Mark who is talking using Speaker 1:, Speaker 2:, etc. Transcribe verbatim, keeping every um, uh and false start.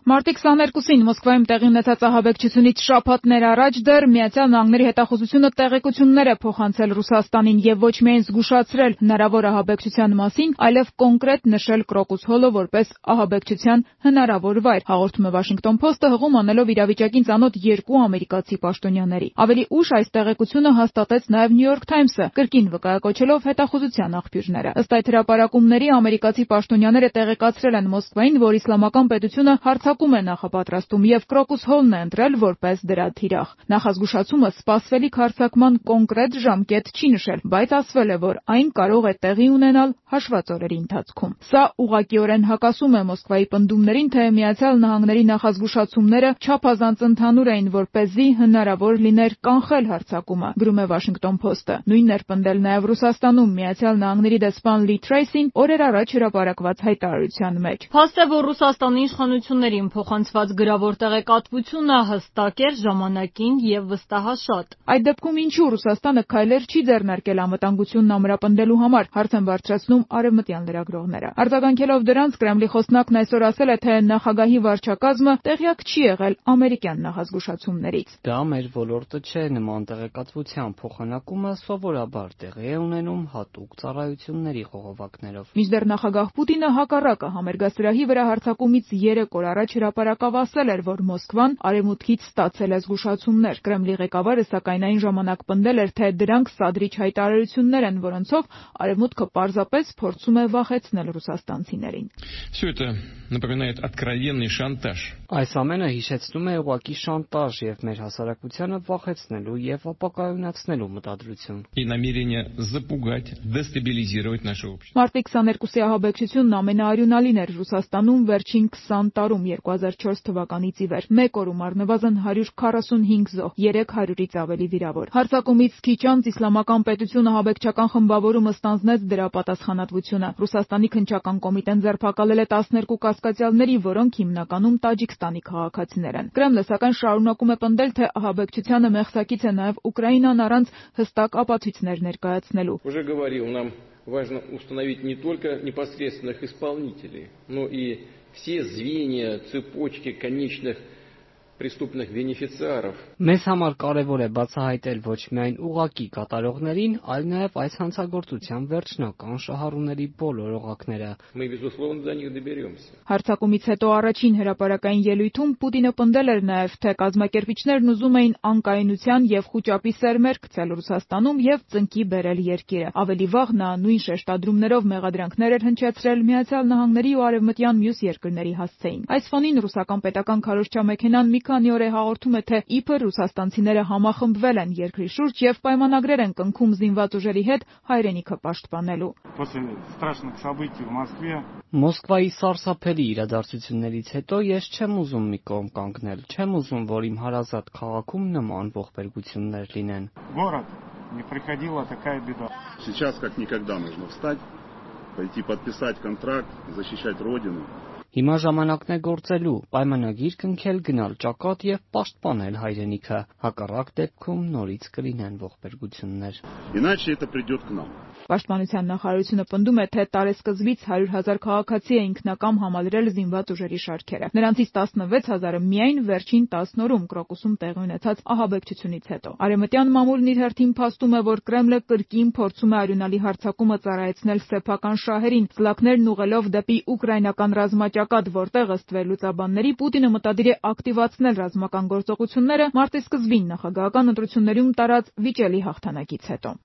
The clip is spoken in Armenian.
Speaker 1: Մարտի քսաներկուսին Մոսկվայում տեղի ունեցած ահաբեկչությունից շաբաթներ առաջ դեռ Միացյալ Նահանգների հետախուզությունը տեղեկություններ է փոխանցել Ռուսաստանին եւ ոչ միայն զգուշացրել հնարավոր ահաբեկչության մասին, այլև կոնկրետ նշել Կրոկուս Հոլը որպես ահաբեկչության հնարավոր վայր, հաղորդում է Washington Post-ը հղում անելով իրավիճակին ծանոթ երկու ամերիկացի պաշտոնյաների։ Ավելի ուշ այս տեղեկությունը հաստատեց նաեւ New York Times-ը, կրկին վկայակոչելով հետախուզության աղբյուրները։ Ըստ այդ հրապարակումների ամերիկացի պաշտոնյաները տեղեկացրել են Մոսկվային, որ Իսլամական պետությունը հարձակում է նախապատրաստում եւ Կրոկուս Հոլն է ընտրել որպես դրա թիրախ։ Նախազգուշացումը սպասվելիք հարձակման կոնկրետ ժամկետ չի նշել, բայց ասվել է, որ այն կարող է տեղի ունենալ հաշված օրերի ընթացքում։ Սա ուղղակիորեն հակասում է Մոսկվայի պնդումներին, թե Միացյալ Նահանգների նախազգուշացումները չափազանց ընդհանուր էին, որպեսզի հնարավոր լիներ կանխել հարձակումը, գրում է Washington Post-ը։ Նույնն էր պնդել նաեւ Ռուսաստանում Միացյալ Նահանգների դեսպան Լի Թրեյսին օրեր առաջ հրապարակված հայտարարության մեջ։
Speaker 2: Փաստ է, որ Ռուսաստանի իշխանություններին փոխանցված գրավոր տեղեկատվությունը հստակ էր, ժամանակին եւ վստահաշատ։
Speaker 1: Այդ դեպքում ինչու Ռուսաստանը քայլեր չի ձեռնարկել անվտանգությունն ամրապնդելու համար, հարց են բարձրացնում արևմտյան լրագրողները։ Արձագանքելով դրանց, Կրեմլի խոսնակն այսօր ասել է, թե նախագահի վարչակազմը տեղյակ չի եղել ամերիկյան նախազգուշացումներից։
Speaker 3: Դա մեր ոլորտը չէ, նման տեղեկատվության փոխանակումը սովորաբար տեղի է ունենում հատուկ ծառայությունների խողովակներով։
Speaker 1: Մինչդեռ նախագահ Պուտինը հակառակը համերգասրահի վրա հարձակումից երեք օր առաջ հրապարակավ ասել էր, որ Մոսկվան արևմուտքից ստացել է զգուշացումներ։ Կրեմլի ղեկավարը սակայն այն ժամանակ պնդել էր, թե դրանք սադրիչ հայտարարություններ են, որոնցով արևմուտքը պարզապես փորձում է վախեցնել ռուսաստանցիներին։
Speaker 4: Все это напоминает откровенный шантаж.
Speaker 3: Այս ամենը հիշեցնում է ուղղակի շանտաժ եւ մեր հասարակությանը վախեցնելու եւ ապակայունացնելու մտադրություն։
Speaker 4: И намерение запугать, дестабилизировать наше общество.
Speaker 1: Մարտի քսաներկուսի ահաբեկչությունն ամենաարյունալին էր Ռուսաստանում վերջին քսան տարում երկու հազար չորս թվականից ի վեր։ Մեկ օրում առնվազն հարյուր քառասունհինգ զոհ, երեք հարյուրից ավելի վիրավոր։ Հարձակումից քիչ անց Իսլամական պետությունը ահաբեկչական խմբավորումը ստանձնեց դրա պատասխանատվությունը։ Ռուսաստանի քննչական կոմիտեն ձերբակալել է տասներկու կասկածյալների, որոնք հիմնականում Տաջիկստանի քաղաքացիներ են։ Կրեմլը սակայն շարունակում է պնդել, թե ահաբեկչությանը մեղսակից է նաև Ուկրաինան առանց հստակ ապացույցներ ներկայացնելու։
Speaker 5: Уже говорил, нам важно установить не только непосредственных исполнителей, но и все звенья, цепочки конечных преступных бенефициаров.
Speaker 3: Մեզ համար կարևոր է բացահայտել ոչ միայն ուղղակի կատարողներին, այլ նաև այս հանցագործության վերջնական շահառուների բոլոր օղակները։
Speaker 5: Мы безусловно до них доберемся.
Speaker 1: Հարձակումից հետո առաջին հրապարակային ելույթում Պուտինը պնդել էր նաև, թե կազմակերպիչներն ուզում էին անկայունության եւ խուճապի սերմեր գցել Ռուսաստանում եւ ծնկի բերել երկիրը։ Ավելի վաղ նա նույն շեշտադրումներով մեղադրանքներ էր հնչեցրել Միացյալ Նահանգների ու արևմտյան մյուս երկրների հասցեին։ Այս ֆոնին ռուսական պետական քարոզչամեքենան մի քանի օր է հաղորդում է, թե իբր ռուսաստանցիները համախմբվել են երկրի շուրջ եւ պայմանագրեր են կնքում զինված ուժերի հետ հայրենիքը պաշտպանելու։
Speaker 3: Մոսկվայի սարսափելի իրադարձություններից հետո ես չեմ ուզում մի կողմ կանգնել, չեմ ուզում, որ իմ հարազատ քաղաքում նման ողբերգություններ լինեն։
Speaker 6: Сейчас как никогда нужно встать, пойти подписать контракт, защищать родину.
Speaker 3: Հիմա ժամանակն է գործելու, պայմանագիր կնքել, գնալ ճակատ եւ պաշտպանել հայրենիքը։ Հակառակ դեպքում նորից կլինեն ողբերգություններ։
Speaker 6: Иначе это придет к нам.
Speaker 1: Պաշտպանության նախարարությունը պնդում է, թե տարեսկզբից հարյուր հազար քաղաքացի է ինքնակամ համալրել զինված ուժերի շարքերը։ Նրանցից տասնվեց հազարը միայն վերջին տասն օրում Կրոկուսում տեղի ունեցած ահաբեկչությունից հետո։ Արևմտյան մամուլն իր հերթին փաստում է, որ Կրեմլը կրկին փորձում է արյունալի հարձակումը ծառայեցնել սեփական շահերին, ծլակներն ուղղելով դեպի ուկրաինական ռազմաճակատ, որտեղ ըստ վերլուծաբանների Պուտինը մտադիր է ակտիվացնել ռազմական գործողությունները մարտի սկզբին նախագահական ընտրություններում տարած վիճելի հաղթանակից հետո։